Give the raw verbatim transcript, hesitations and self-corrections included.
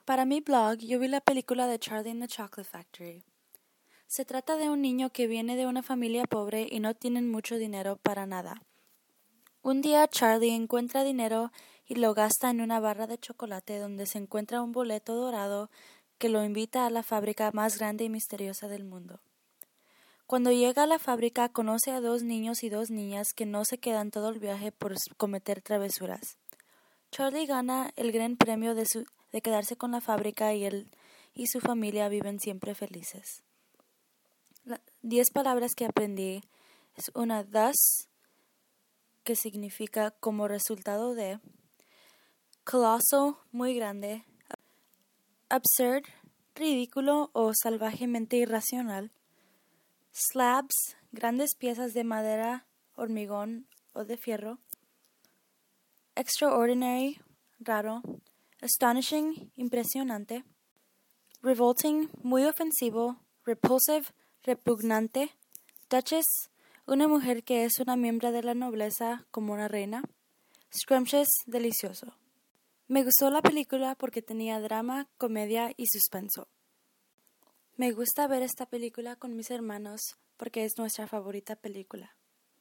Para mi blog, yo vi la película de Charlie and the Chocolate Factory. Se trata de un niño que viene de una familia pobre y no tienen mucho dinero para nada. Un día Charlie encuentra dinero y lo gasta en una barra de chocolate donde se encuentra un boleto dorado que lo invita a la fábrica más grande y misteriosa del mundo. Cuando llega a la fábrica conoce a dos niños y dos niñas que no se quedan todo el viaje por cometer travesuras. Charlie gana el gran premio de, su, de quedarse con la fábrica y él y su familia viven siempre felices. La, diez palabras que aprendí es una thus, que significa como resultado de, coloso, muy grande, absurd, ridículo o salvajemente irracional, slabs, grandes piezas de madera, hormigón o de fierro, extraordinary, raro, astonishing, impresionante, revolting, muy ofensivo, repulsive, repugnante, duchess, una mujer que es una miembro de la nobleza como una reina, scrumptious, delicioso. Me gustó la película porque tenía drama, comedia y suspenso. Me gusta ver esta película con mis hermanos porque es nuestra favorita película.